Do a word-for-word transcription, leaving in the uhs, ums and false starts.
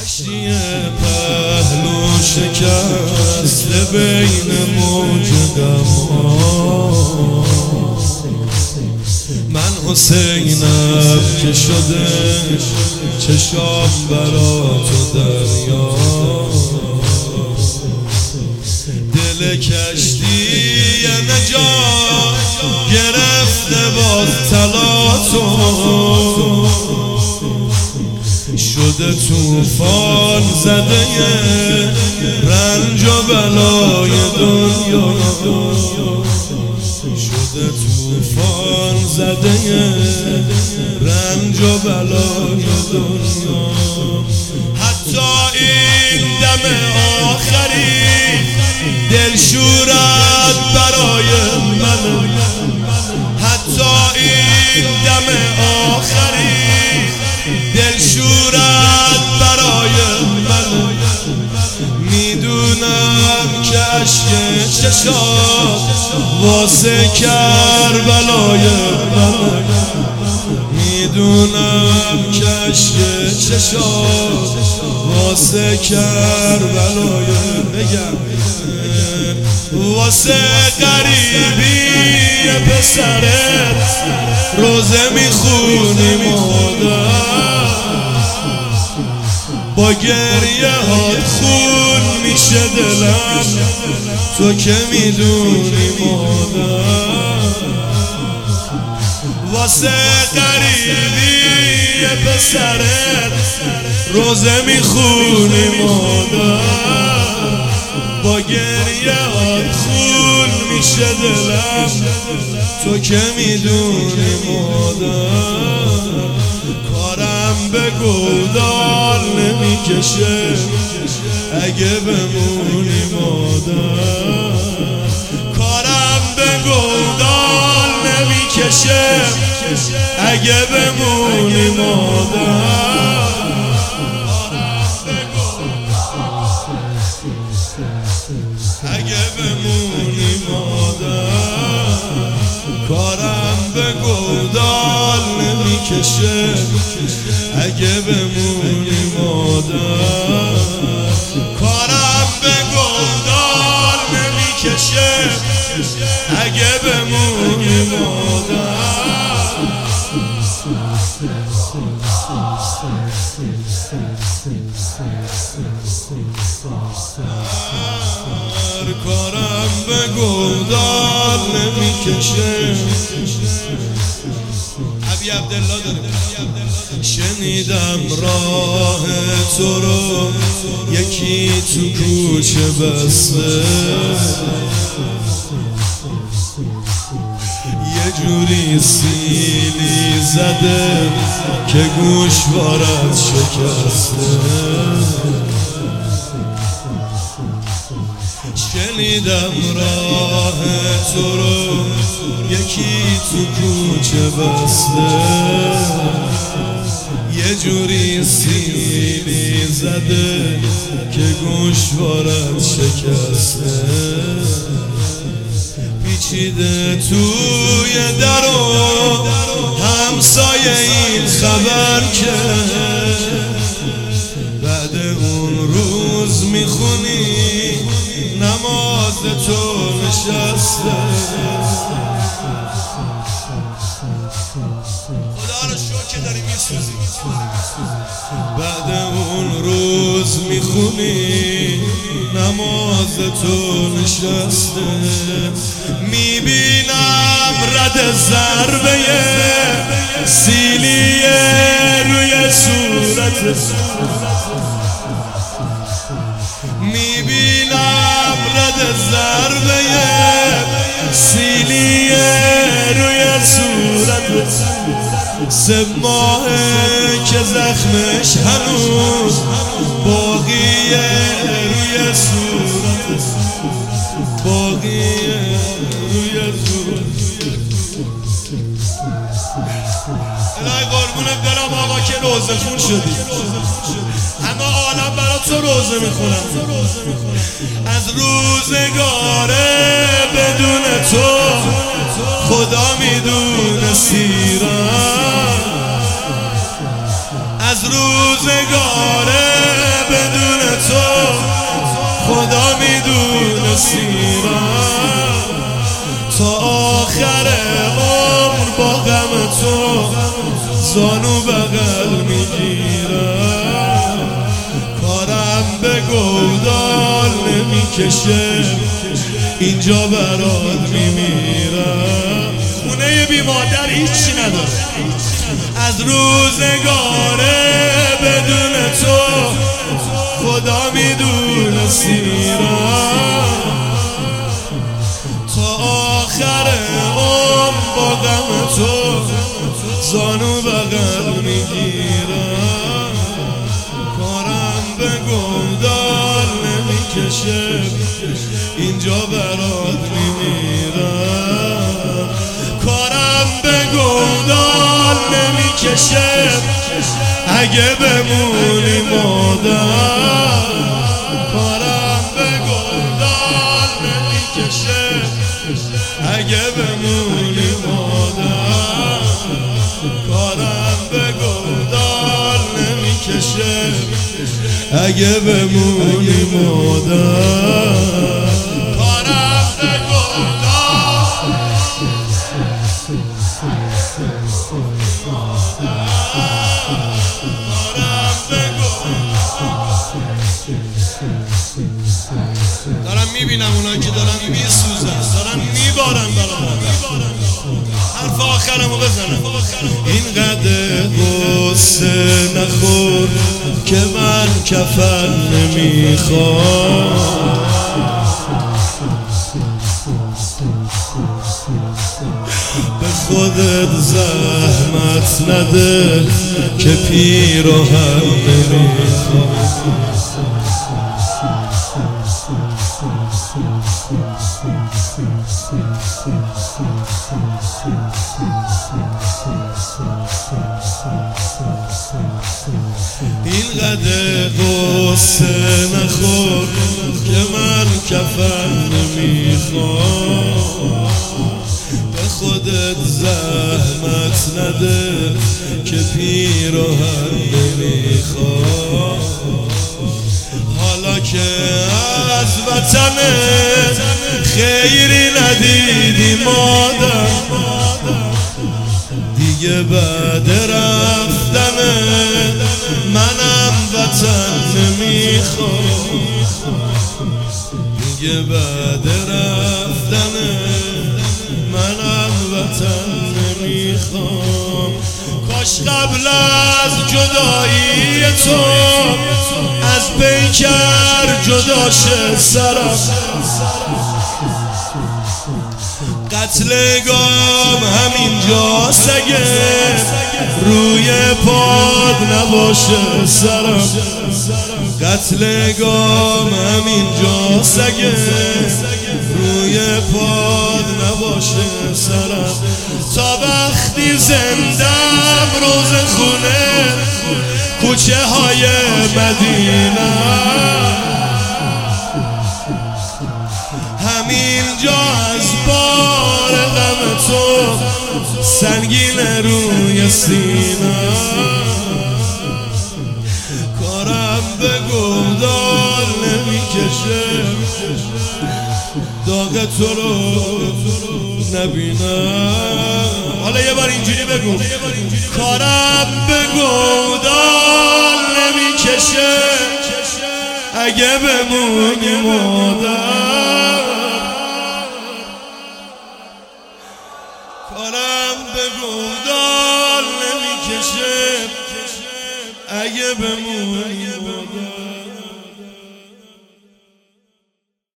کشتی پهلو شکسته بین موج غم‌ها، من حسینم که شده چشام برا تو دریا، دل کشتی نجات گرفته باز تلاطم، شده توفان زده رنج و بلای دنیا، شده توفان زده رنج و بلای دنیا. حتی این دم آخری دلشورت برای من، حتی این دم آخری دلشورت برای من، میدونم که عشق چشات واسه کربلای من، میدونم که عشق چشات واسه کربلای بگم واسه غریبی پسرت روزه میخونی مادر، با گریه هات خون میشه دلم تو که میدونی مادر، واسه غریبی پسرت روزه میخونی مادر، با گریه هات خون میشه دلم تو که میدونی مادر، کارم به گودال نمیکشه اگه بمونی مادر، کارم به گودال نمیکشه اگه بمونی مادر، اگه بمونی مادر، کارم به گودال نمیکشه اگه بمونی مادر، کارم به گودال نمیکشه اگه بمونی مادر، کارم به گودال نمیکشه. ابی عبدالله داره شنیدم راه تو رو یکی تو کوچه بسته، یه جوری سیلی زده که گوشوارت شکسته، شنیدم راه تو رو یکی تو کوچه بسته، یه جوری سیلی زده که گوشوارت شکسته، پیچیده توی در و همسایه این خبر که بعد اون روز میخونی نماز تو نشسته، خدا رو شکر که داری میسوزی، بعد اون روز میخونی نماز تو نشسته، میبینم رد ضربه سیلی روی صورت، میبینم رد ضربه سیلی روی صورت، سه ماهه که زخمش هنوز باقیه روی صورت، باقیه روی صورت. الهی قربونت برم آقا که روزه خون شدی، همه عالم برا تو روزه میخونم، از روزگاره بدون تو خدا میدونه سیرم، از روزگاره اسیرم تا آخر عمر با غم تو زانو بغل میگیرم کارم به گودال نمیکشه اینجا برات میمیرم خونه بی مادر هیچی نداره از روزگاره بدون تو خدا میدونه سیرم تا آخر عمر با غم تو زانو بغل میگیرم کارم به گودال نمیکشه اینجا برات میمیرم کارم به گودال نمیکشه اگه بمونی مادر کارم به گودال نمیکشه اگه بمونی مادر کارم به گودال نمیکشه اگه بمونی مادر کارم به گودال دارم میبینم اونایی که دارن میسوزن دارن میبارن برام حرف آخرمو بزنم اینقدر غصه نخور که من کفن نمیخوام به خودت زحمت نده که پیراهن نمیخوام اینقدر غصه نخور که من کفن نمیخوام به خودت زحمت نده که پیراهن نمیخوام حالا که از وطنت خیری ندیدی مادر دیگه بعد رفتن منم وطن نمیخوام دیگه بعد رفتن منم وطن نمیخوام کاش قبل از جدایی تو از پیکر جدا شه سرم قتل گام همینجا سگه روی پاد نباشه سرم قتل گام همینجا سگه روی پاد نباشه سرم تا وقتی زندم روز خونه کوچه های مدینه همینجا از بار غم تو سنگین روی سینه کارم به گودال نمیکشه داغ تو رو نبینم حالا یه بار اینجوری بگو کارم به گودال نمیکشه اگه بمونی مادر کارم به گودال نمیکشه اگه بمونی مادر